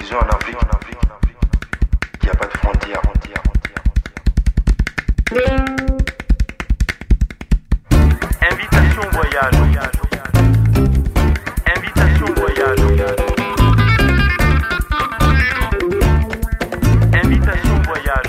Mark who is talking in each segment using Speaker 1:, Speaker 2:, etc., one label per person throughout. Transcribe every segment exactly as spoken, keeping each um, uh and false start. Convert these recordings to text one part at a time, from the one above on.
Speaker 1: Disons en Afrique, il n'y a pas de frontières.
Speaker 2: Invitation voyage. Invitation voyage. Invitation voyage.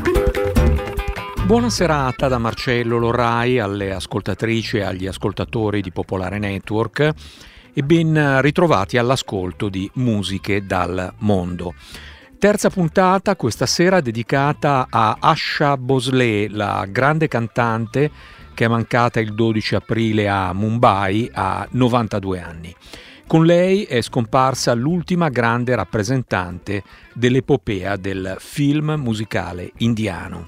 Speaker 3: Buona serata da Marcello Lorrai alle ascoltatrici e agli ascoltatori di Popolare Network e ben ritrovati all'ascolto di Musiche dal Mondo. Terza puntata questa sera dedicata a Asha Bhosle, la grande cantante che è mancata il dodici aprile a Mumbai a novantadue anni. Con lei è scomparsa l'ultima grande rappresentante dell'epopea del film musicale indiano.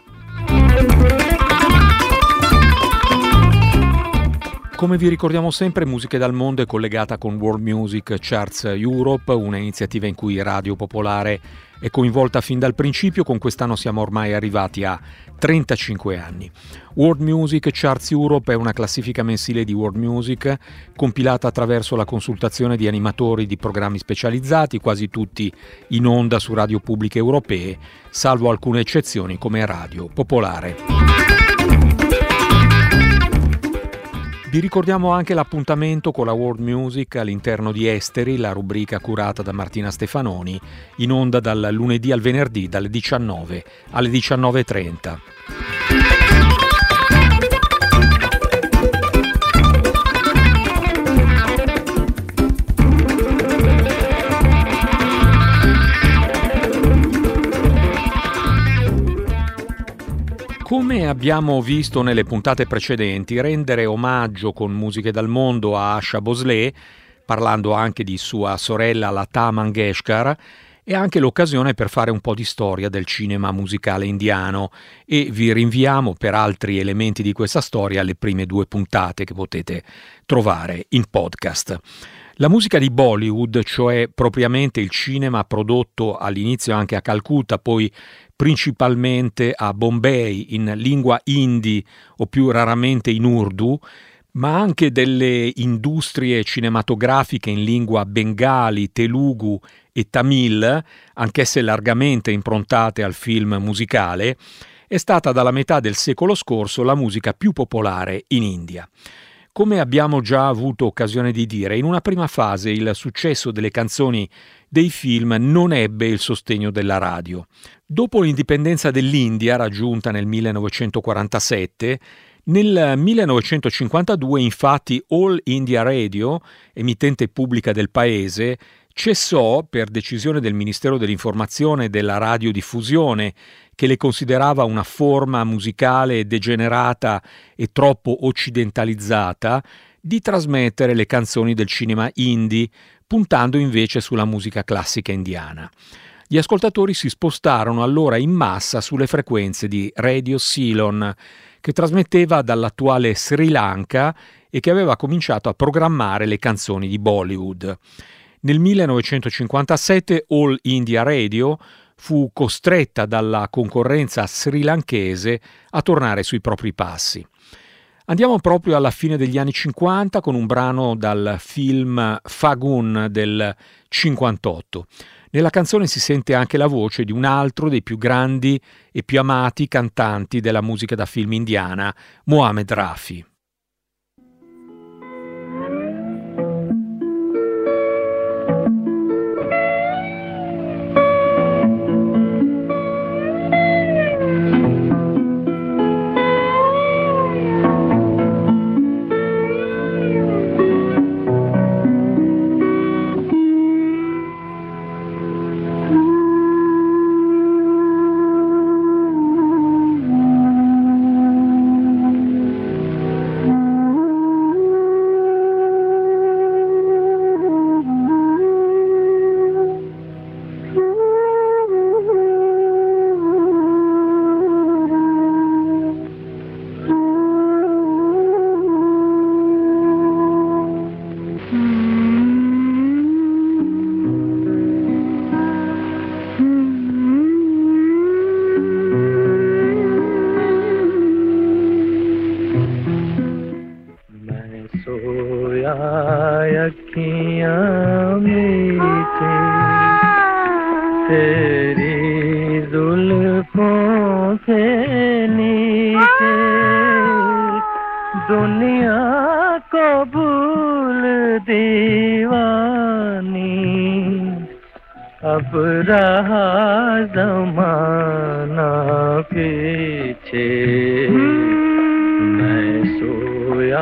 Speaker 3: Come vi ricordiamo sempre, Musiche dal Mondo è collegata con World Music Charts Europe, una iniziativa in cui Radio Popolare è coinvolta fin dal principio. Con quest'anno siamo ormai arrivati a trentacinque anni. World Music Charts Europe è una classifica mensile di world music compilata attraverso la consultazione di animatori di programmi specializzati, quasi tutti in onda su radio pubbliche europee, salvo alcune eccezioni come Radio Popolare. Vi ricordiamo anche l'appuntamento con la World Music all'interno di Esteri, la rubrica curata da Martina Stefanoni, in onda dal lunedì al venerdì dalle diciannove alle diciannove e trenta. Come abbiamo visto nelle puntate precedenti, rendere omaggio con Musiche dal Mondo a Asha Bhosle, parlando anche di sua sorella Lata Mangeshkar, è anche l'occasione per fare un po' di storia del cinema musicale indiano e vi rinviamo per altri elementi di questa storia alle prime due puntate che potete trovare in podcast. La musica di Bollywood, cioè propriamente il cinema prodotto all'inizio anche a Calcutta, poi principalmente a Bombay in lingua hindi o più raramente in Urdu, ma anche delle industrie cinematografiche in lingua bengali, telugu e tamil, anch'esse largamente improntate al film musicale, è stata dalla metà del secolo scorso la musica più popolare in India. Come abbiamo già avuto occasione di dire, in una prima fase il successo delle canzoni dei film non ebbe il sostegno della radio. Dopo l'indipendenza dell'India, raggiunta nel millenovecentoquarantasette, nel millenovecentocinquantadue infatti All India Radio, emittente pubblica del paese, cessò, per decisione del Ministero dell'Informazione e della Radiodiffusione, che le considerava una forma musicale degenerata e troppo occidentalizzata, di trasmettere le canzoni del cinema indie, puntando invece sulla musica classica indiana. Gli ascoltatori si spostarono allora in massa sulle frequenze di Radio Ceylon, che trasmetteva dall'attuale Sri Lanka e che aveva cominciato a programmare le canzoni di Bollywood. Nel millenovecentocinquantasette All India Radio fu costretta dalla concorrenza srilankese a tornare sui propri passi. Andiamo proprio alla fine degli anni cinquanta con un brano dal film Fagun del cinquantotto. Nella canzone si sente anche la voce di un altro dei più grandi e più amati cantanti della musica da film indiana, Mohammed Rafi.
Speaker 4: तेरी जुल्फों के नीचे दुनिया को भूल दीवानी, अब रहा ज़माना पीछे। मैं सोया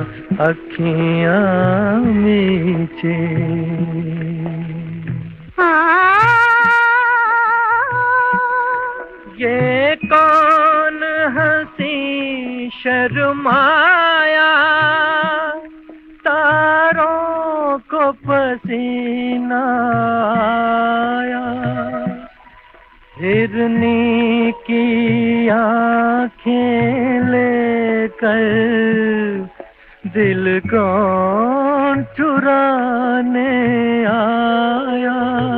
Speaker 4: अखियाँ मीचे। ये कौन हंसी शर्माया, तारों को पसीना आया। हिरनी की आँखें लेकर दिल कौन चुराने आया,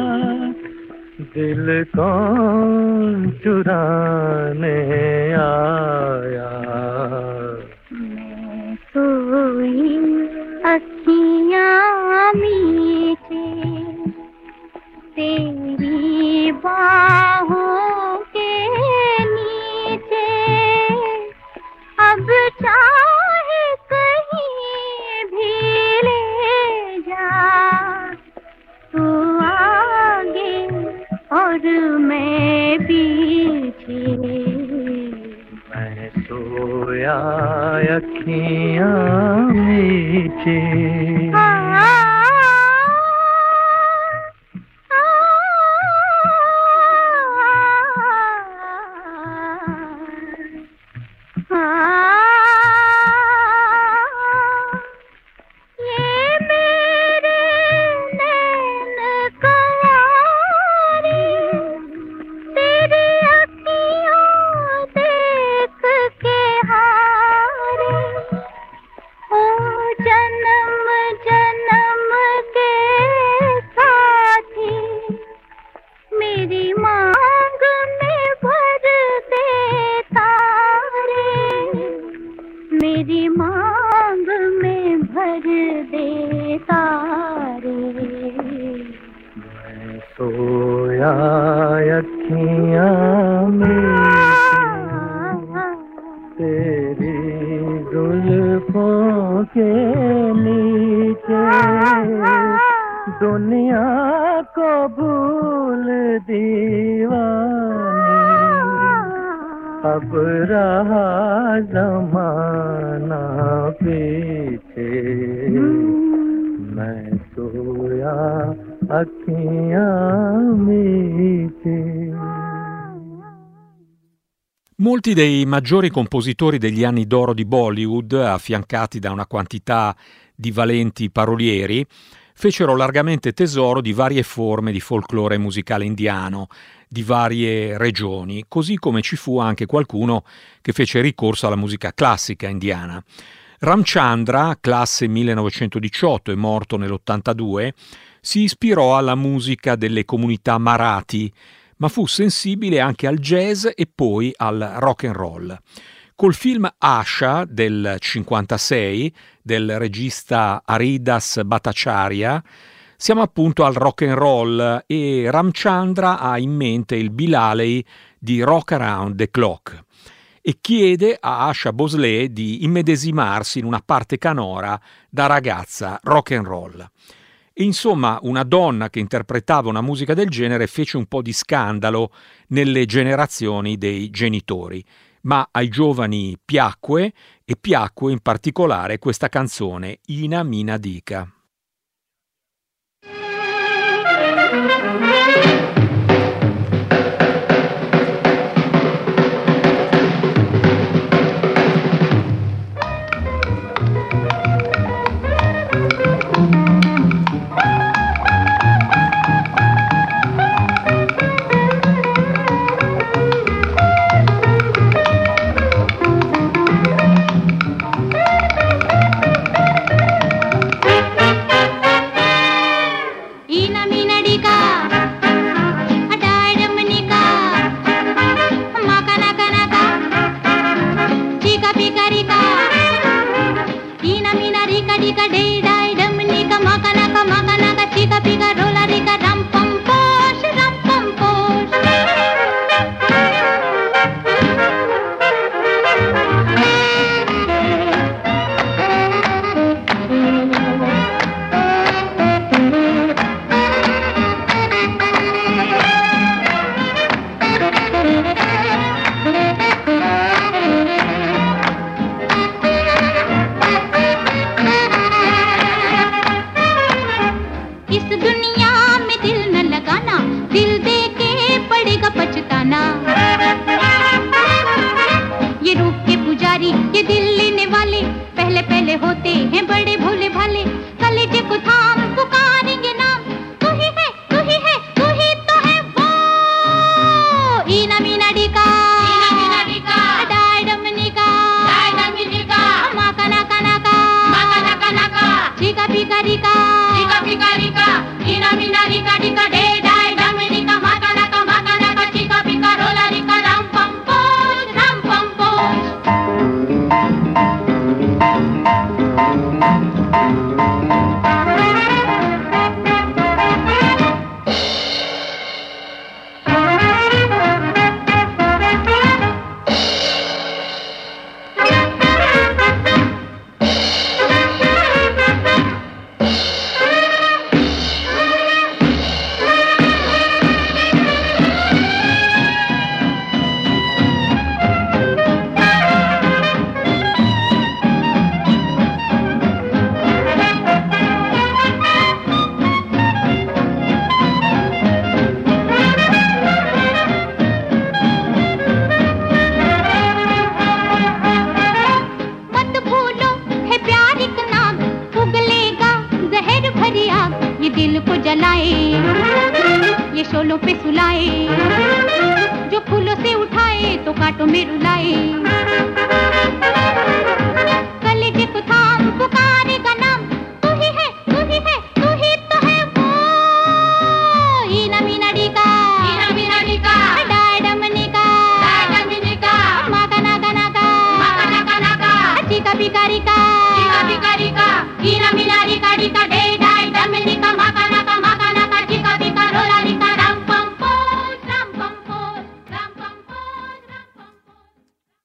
Speaker 4: दिल कौन चुराने आया।
Speaker 5: मैं सोई अखियाँ मीचे तेरी बाहों के नीचे, अब चाहे कहीं भी ले जा, तू आगे और मैं पीछे।
Speaker 4: मैं सोया अखियाँ मीचे।
Speaker 5: मेरी मांग में भर दे तारे।
Speaker 4: मैं सोया अखियाँ मीचे तेरी जुल्फों के नीचे, दुनिया को भूल दीवानी, अब रहा ज़माना पीछे। मैं सोया अखियाँ मीचे।
Speaker 3: Molti dei maggiori compositori degli anni d'oro di Bollywood, affiancati da una quantità di valenti parolieri, fecero largamente tesoro di varie forme di folklore musicale indiano, di varie regioni, così come ci fu anche qualcuno che fece ricorso alla musica classica indiana. Ramchandra, classe millenovecentodiciotto e morto nell'ottantadue, si ispirò alla musica delle comunità Marathi, ma fu sensibile anche al jazz e poi al rock and roll. Col film Asha del cinquantasei del regista Haridas Bhattacharya siamo appunto al rock and roll e Ramchandra ha in mente il Bilalei di Rock Around the Clock e chiede a Asha Bhosle di immedesimarsi in una parte canora da ragazza rock and roll. E insomma, una donna che interpretava una musica del genere fece un po' di scandalo nelle generazioni dei genitori, ma ai giovani piacque, e piacque in particolare questa canzone Ina Mina Dika.
Speaker 5: Thank you. गाना, दिल दे के पड़ेगा पछताना। ये रूप के पुजारी, ये दिल लेने वाले, पहले पहले होते हैं बड़े भोले भाले। कलेजे को थाम पुकारेंगे नाम, तू ही है, तू ही है, तू ही तो है वो। ईना मीना डिका, ईना मीना डिका, डाय डमनिका, डाय डमनिका, माका नाका नाका, माका नाका नाका, चिका पिका रिका, चिका पिका रिका, ईना मीना रिका डिका डे डाय डमनिका, माका नाका माका नाका, चिका पिका रोला रिका, राम पम पोज, राम पम पोज। ये शोलों पे सुलाए, जो फूलों से उठाए तो कांटों में रुलाए। कलेजे को थाम पुकारेगा नाम, तू ही है, तू ही है, तू ही तो है वो। ईना मीना डिका, ईना मीना डिका, डाय डमनिका, डाय डमनिका, माका नाका नाका, माका नाका नाका, चिका पिका रिका, चिका पिका रिका, ईना मीना डिका डिका डे डाय डमनिका, माका नाका माका नाका, चिका पिका रोला रिका, राम पम पोज, राम पम पोज, राम पम पोज, राम पम पोज।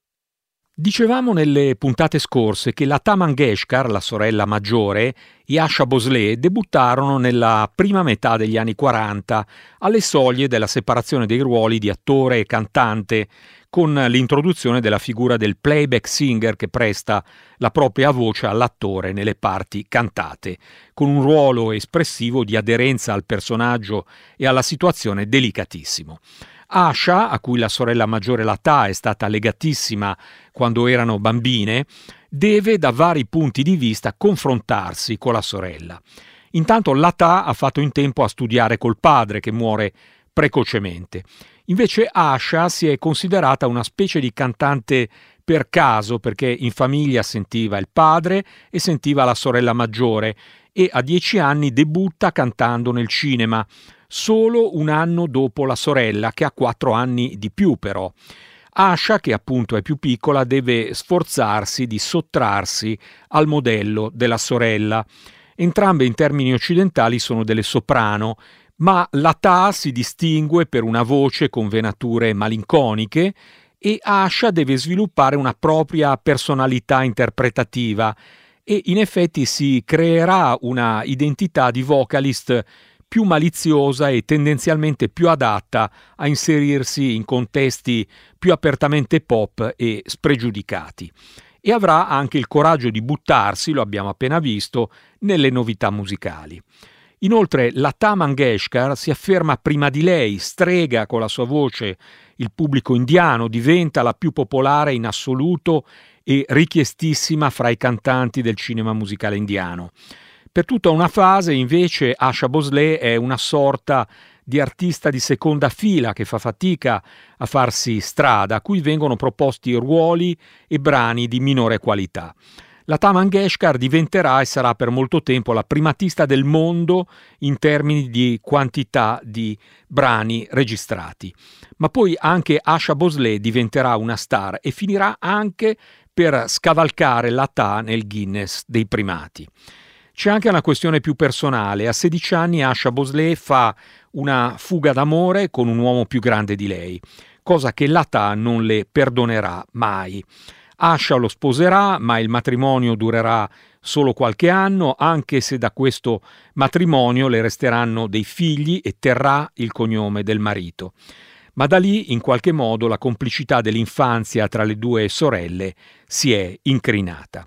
Speaker 3: Dicevamo nelle puntate scorse che Lata Mangeshkar, la sorella maggiore, e Asha Bhosle debuttarono nella prima metà degli anni quaranta, alle soglie della separazione dei ruoli di attore e cantante, con l'introduzione della figura del playback singer che presta la propria voce all'attore nelle parti cantate, con un ruolo espressivo di aderenza al personaggio e alla situazione delicatissimo. Asha, a cui la sorella maggiore Lata è stata legatissima quando erano bambine, deve da vari punti di vista confrontarsi con la sorella. Intanto Lata ha fatto in tempo a studiare col padre, che muore precocemente. Invece Asha si è considerata una specie di cantante per caso, perché in famiglia sentiva il padre e sentiva la sorella maggiore, e a dieci anni debutta cantando nel cinema, solo un anno dopo la sorella, che ha quattro anni di più però. Asha, che appunto è più piccola, deve sforzarsi di sottrarsi al modello della sorella. Entrambe in termini occidentali sono delle soprano, ma Lata si distingue per una voce con venature malinconiche e Asha deve sviluppare una propria personalità interpretativa e in effetti si creerà una identità di vocalist più maliziosa e tendenzialmente più adatta a inserirsi in contesti più apertamente pop e spregiudicati. E avrà anche il coraggio di buttarsi, lo abbiamo appena visto, nelle novità musicali. Inoltre Lata Mangeshkar si afferma prima di lei, strega con la sua voce il pubblico indiano, diventa la più popolare in assoluto e richiestissima fra i cantanti del cinema musicale indiano. Per tutta una fase, invece, Asha Bhosle è una sorta di artista di seconda fila che fa fatica a farsi strada, a cui vengono proposti ruoli e brani di minore qualità. Lata Mangeshkar diventerà e sarà per molto tempo la primatista del mondo in termini di quantità di brani registrati. Ma poi anche Asha Bhosle diventerà una star e finirà anche per scavalcare Lata nel Guinness dei primati. C'è anche una questione più personale. A sedici anni Asha Bhosle fa una fuga d'amore con un uomo più grande di lei, cosa che Lata non le perdonerà mai. Asha lo sposerà, ma il matrimonio durerà solo qualche anno, anche se da questo matrimonio le resteranno dei figli e terrà il cognome del marito. Ma da lì, in qualche modo, la complicità dell'infanzia tra le due sorelle si è incrinata.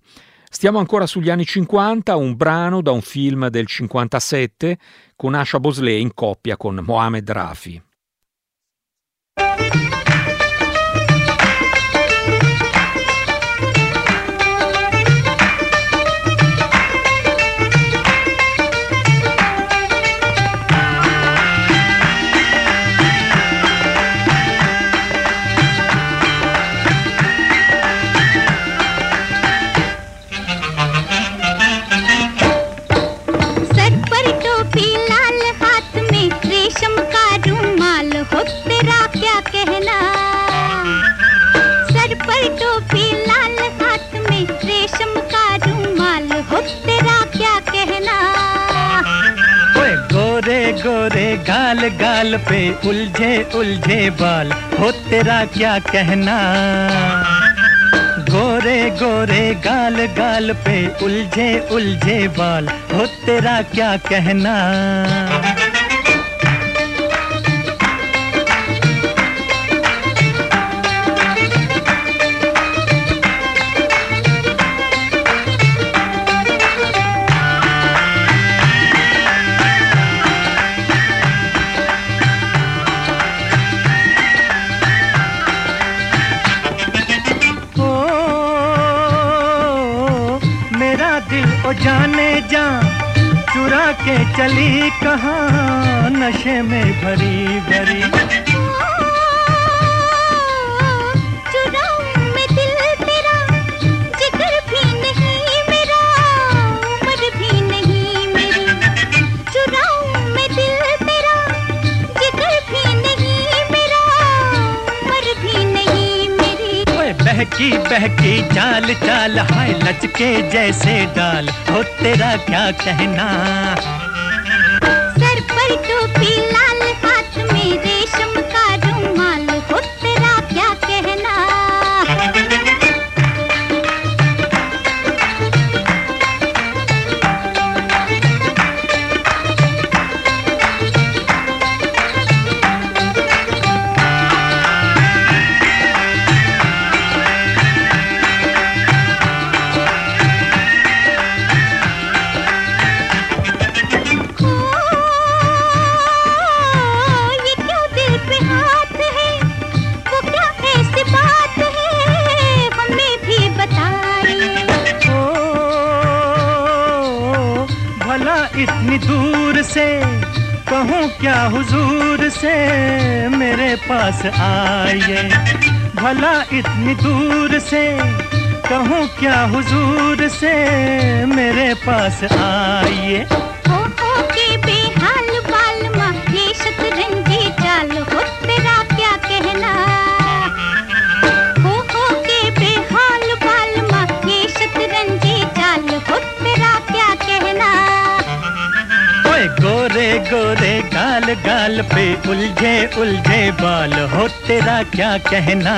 Speaker 3: Stiamo ancora sugli anni cinquanta, un brano da un film del cinquantasette con Asha Bhosle in coppia con Mohamed Rafi.
Speaker 4: गोरे गाल गाल पे उलझे उलझे बाल हो तेरा क्या कहना। गोरे गोरे गाल गाल पे उलझे उलझे बाल हो तेरा क्या कहना। जाने जा चुरा के चली कहाँ नशे में भरी भरी। चुराऊं मैं दिल तेरा जिगर भी नहीं मेरा उम्र भी नहीं मेरी। चुराऊं मैं दिल तेरा जिगर भी नहीं मेरा उम्र भी नहीं मेरी। ओए बहकी बहकी चाल चाल हाय लचके जैसे डाल हो तेरा क्या कहना। सर पर टोपी लाल हाथ में रेशम का रुमाल हो तेरा क्या कहना। इतनी दूर से कहूँ क्या हुजूर से मेरे पास आइए। भला इतनी दूर से कहूँ क्या हुजूर से मेरे पास आइए। हो हो के बेहाल बाल माँ ये शतरंजी चाल हो तेरा क्या कहना। हो हो के बेहाल बाल माँ ये शतरंजी चाल हो तेरा क्या कहना। गोरे गोरे गाल गाल पे उलझे उलझे बाल हो तेरा क्या कहना।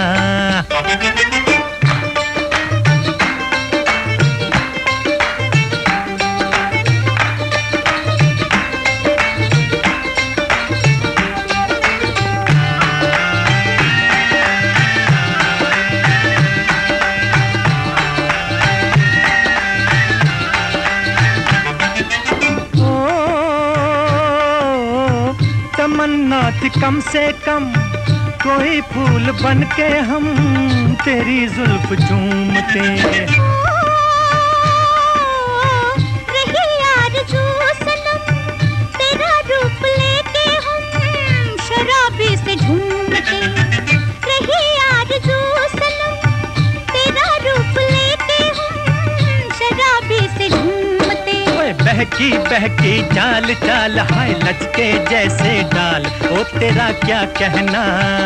Speaker 4: तमन्ना थी कम से कम कोई फूल बन के हम तेरी जुल्फ चूमते। रही आरज़ू सनम तेरा रूप लेके हम शराबी से झूमते। रही आरज़ू सनम तेरा रूप लेके हम शराबी से झूमते। बहकी बहकी चाल चाल हाय लचके जैसे डाल ओ तेरा क्या कहना।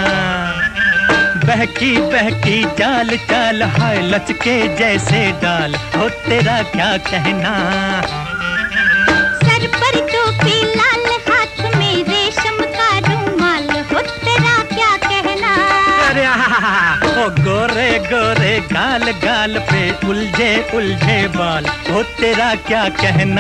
Speaker 4: बहकी बहकी चाल चाल हाय लचके जैसे डाल ओ तेरा क्या कहना। सर पर टोपी लाल हाथ में रेशम का रुमाल हो तेरा क्या कहना। अरे ओ गोरे गोरे गाल गाल पे उलझे उलझे बाल हो तेरा क्या कहना।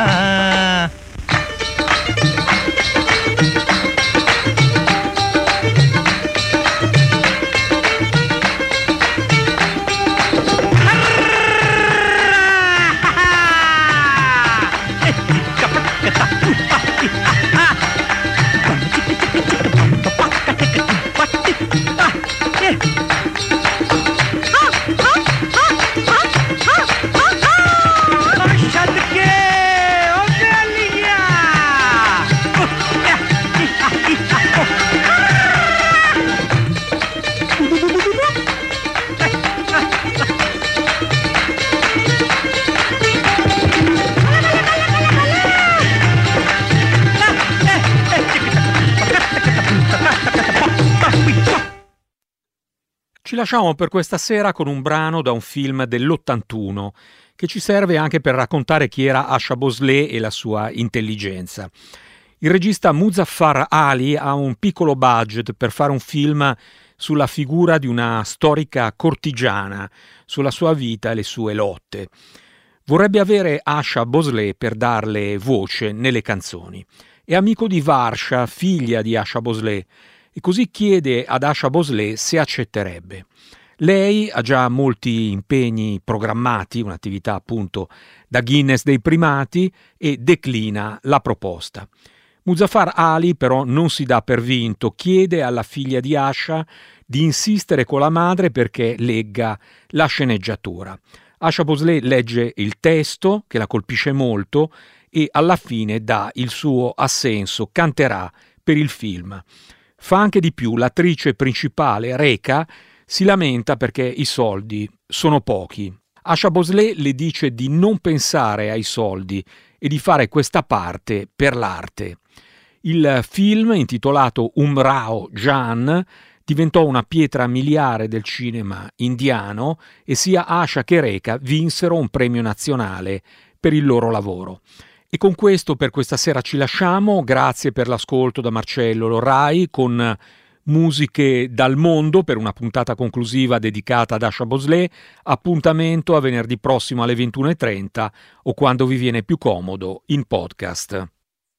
Speaker 3: Ci lasciamo per questa sera con un brano da un film dell'ottantuno che ci serve anche per raccontare chi era Asha Bhosle e la sua intelligenza. Il regista Muzaffar Ali ha un piccolo budget per fare un film sulla figura di una storica cortigiana, sulla sua vita e le sue lotte. Vorrebbe avere Asha Bhosle per darle voce nelle canzoni. È amico di Varsha, figlia di Asha Bhosle, e così chiede ad Asha Bhosle se accetterebbe. Lei ha già molti impegni programmati, un'attività appunto da Guinness dei primati, e declina la proposta. Muzaffar Ali però non si dà per vinto, chiede alla figlia di Asha di insistere con la madre perché legga la sceneggiatura. Asha Bhosle legge il testo, che la colpisce molto, e alla fine dà il suo assenso, canterà per il film. Fa anche di più, l'attrice principale, Rekha, si lamenta perché i soldi sono pochi. Asha Bhosle le dice di non pensare ai soldi e di fare questa parte per l'arte. Il film, intitolato Umrao Jan, diventò una pietra miliare del cinema indiano e sia Asha che Rekha vinsero un premio nazionale per il loro lavoro. E con questo per questa sera ci lasciamo. Grazie per l'ascolto da Marcello Lorrai con musiche dal mondo per una puntata conclusiva dedicata ad Asha Bhosle. Appuntamento a venerdì prossimo alle ventuno e trenta o quando vi viene più comodo in podcast.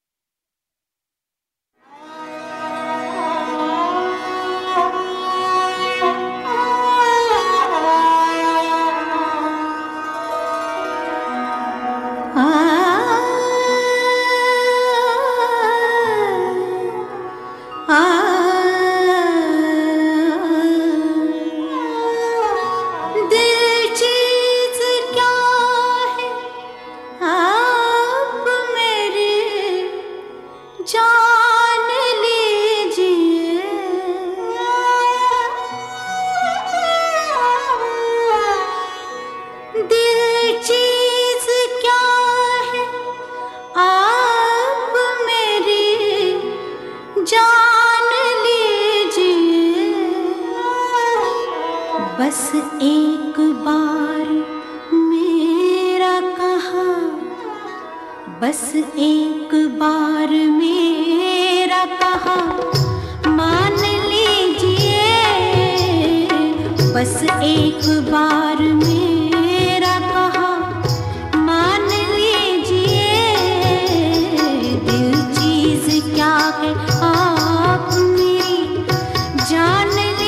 Speaker 6: बस एक बार मेरा कहा, बस एक बार मेरा कहा मान लीजिए, बस एक बार मेरा कहा मान लीजिए, दिल चीज क्या है आप मेरी जान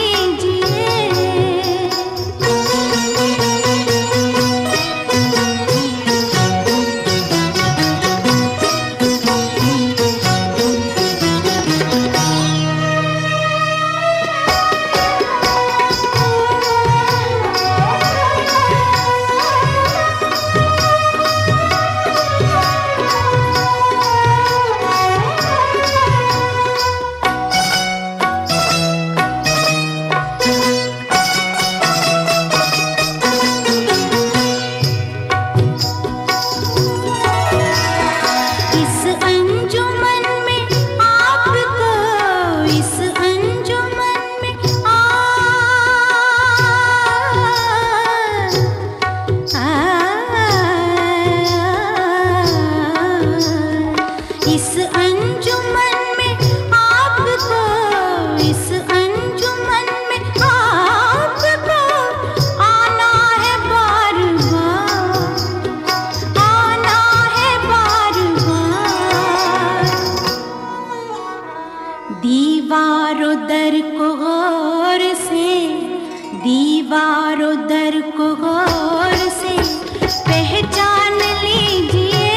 Speaker 6: दीवारों दर को गौर से, दीवारों दर को गौर से पहचान लीजिए,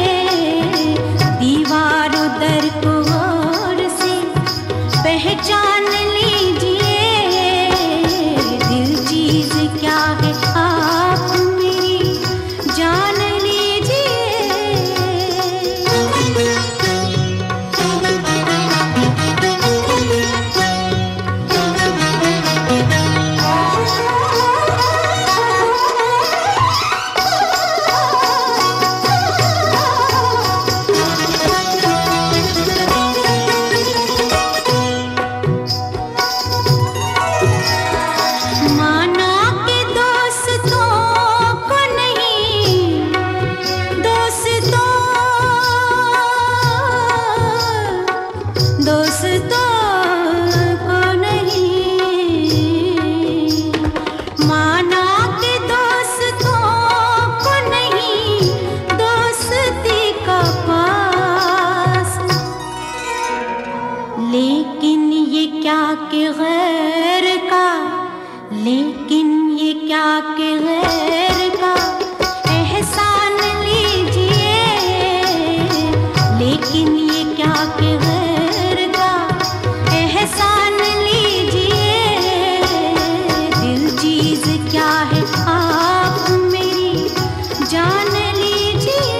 Speaker 6: दीवारों दर को गौर से पहचान लीजिए, दिल चीज क्या है आप मेरी जान लीजिए। दोस्तों को नहीं माना कि दोस्तों को नहीं दोस्ती का पास, लेकिन ये क्या कि गैर का, लेकिन ये क्या कि गैर का एहसान लीजिए, लेकिन ये क्या कि गैर का एहसान लीजिए। दिल चीज क्या है आप मेरी जान लीजिए।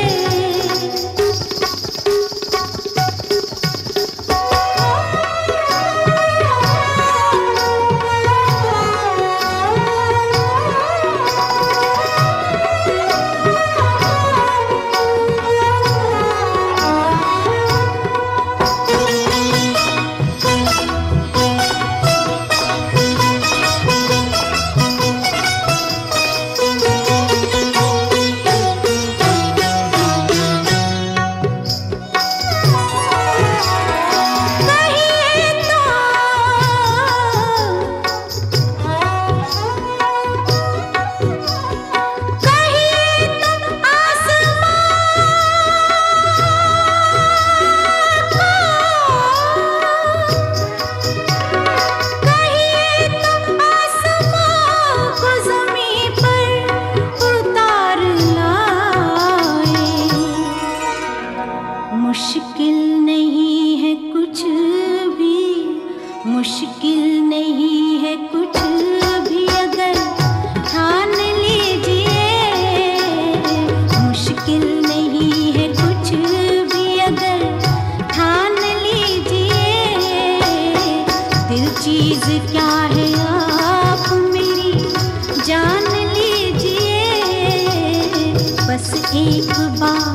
Speaker 6: मुश्किल नहीं है कुछ भी, मुश्किल नहीं है कुछ भी अगर ठान लीजिए। मुश्किल नहीं है कुछ भी अगर ठान लीजिए। दिल चीज क्या है आप मेरी जान लीजिए। बस एक बार,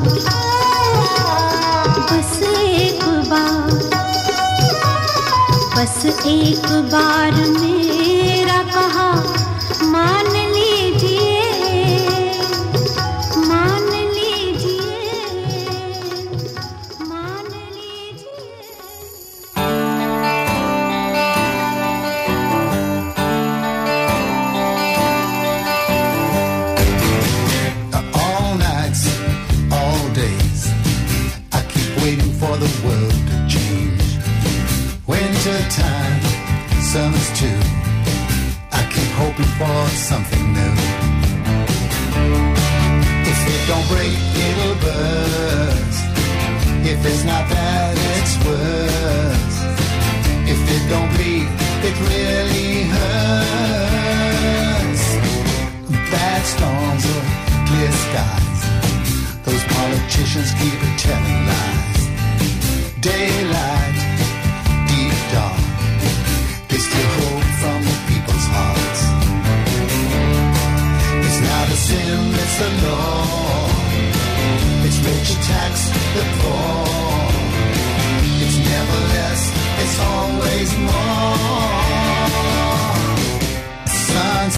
Speaker 6: बस एक बार, बस एक बार मेरा कहा मान लीजिए, मान लीजिए, मान लीजिए।
Speaker 7: All nights, all days, I keep waiting for the world to change. Winter time, summer's too, I keep hoping for something new. If it don't break, it'll burst. If it's not bad, it's worse. If it don't bleed, it really hurts. Bad storms or clear skies, those politicians keep telling lies. Daylight, deep dark, they still hope from the people's hearts. It's not a sin, it's the law. It's rich tax the poor. It's never less, it's always more.